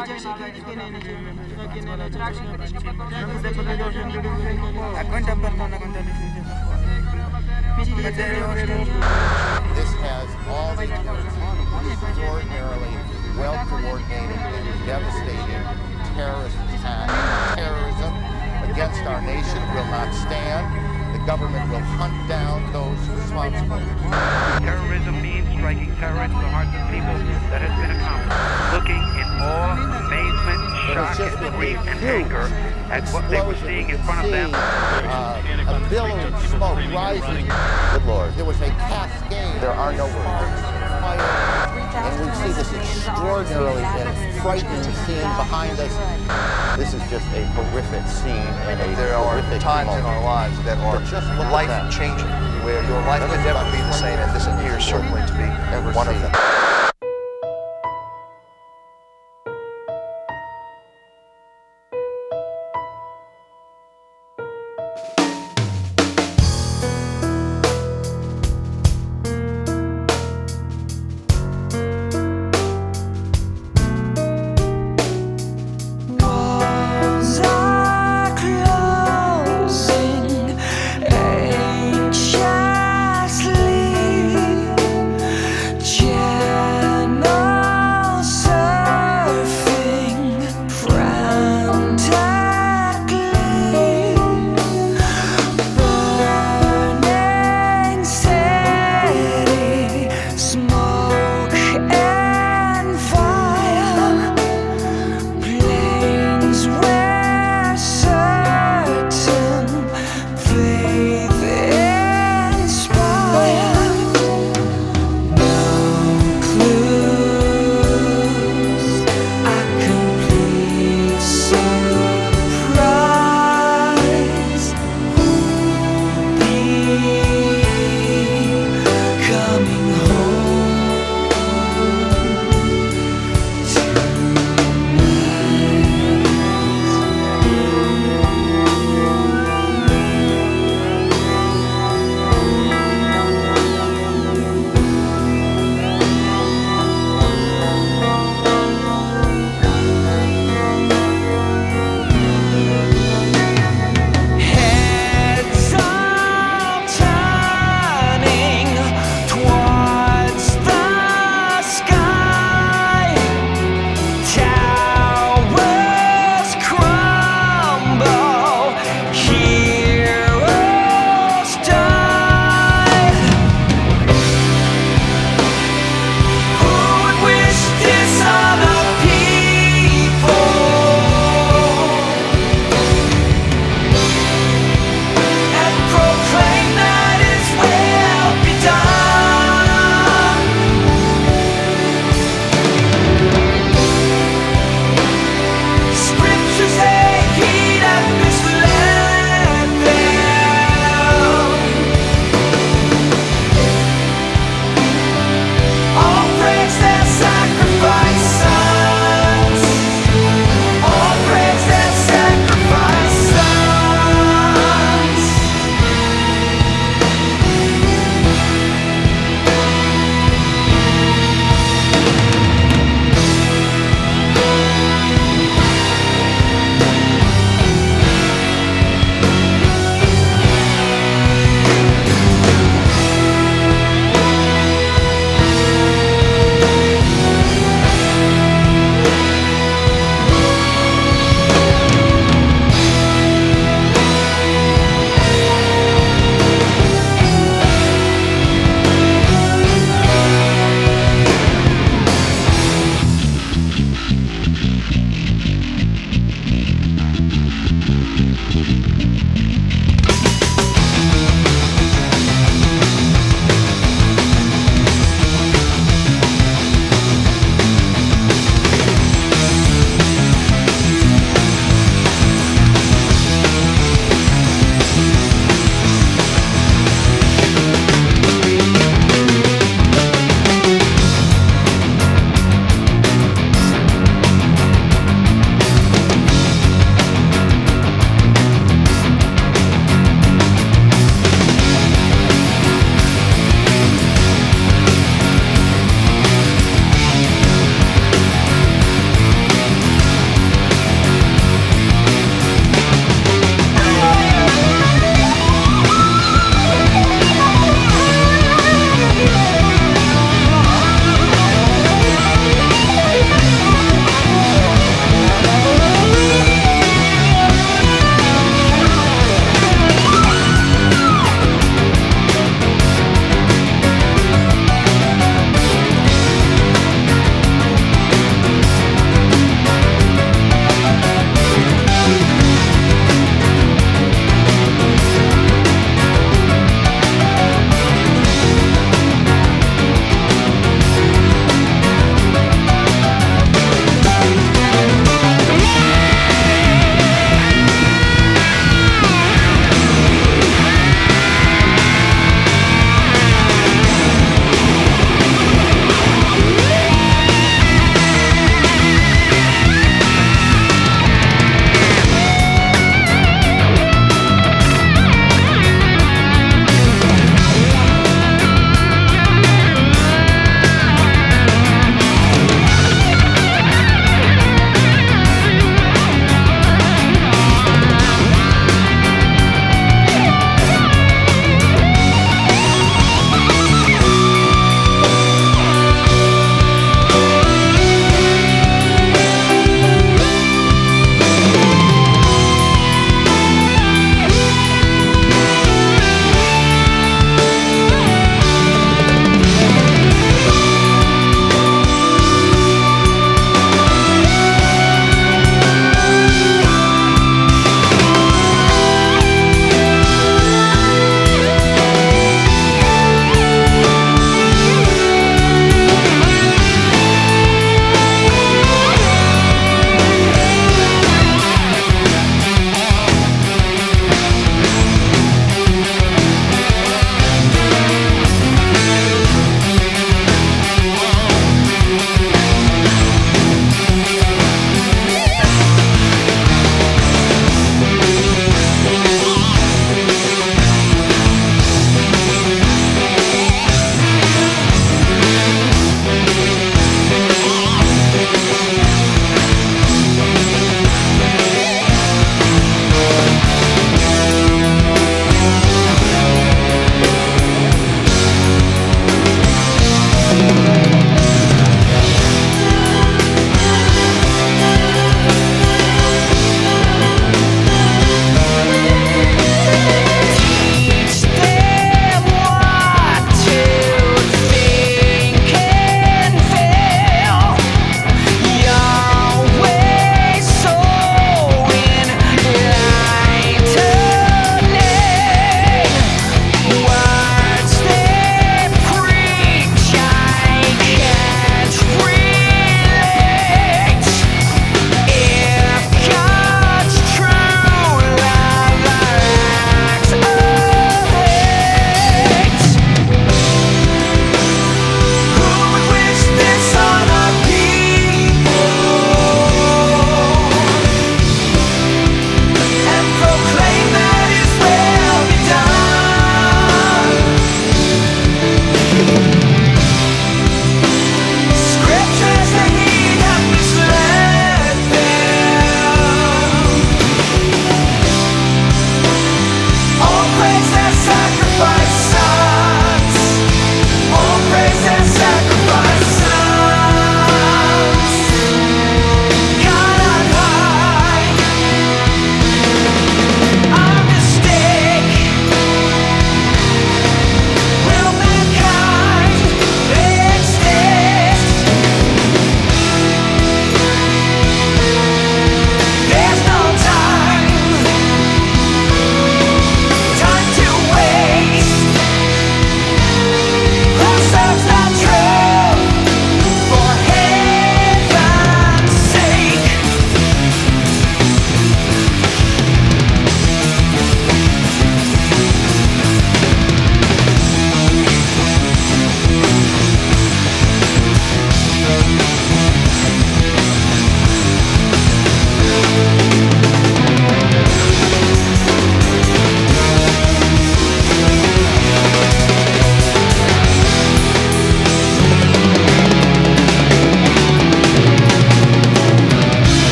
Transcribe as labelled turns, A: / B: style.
A: This has all the extraordinarily well-coordinated and devastating terrorist attack. Terrorism against our nation will not stand. The government will hunt down those responsible.
B: Terrorism means striking terror into the hearts of people. That has been accomplished. Looking in awe, amazement, shock, and grief and anger at what they were seeing in front of them.
A: A billowing smoke rising. Good Lord. There was a cascade. There are no words. Fire. And we see this extraordinarily and frightening scene behind us. This is just a horrific scene and a
C: There are
A: horrific
C: times
A: moment.
C: in our lives that are
A: Just look at that.
C: life-changing, where your life can never be the same, and this appears certainly to be
A: Ever
C: one of
A: seen.
C: them.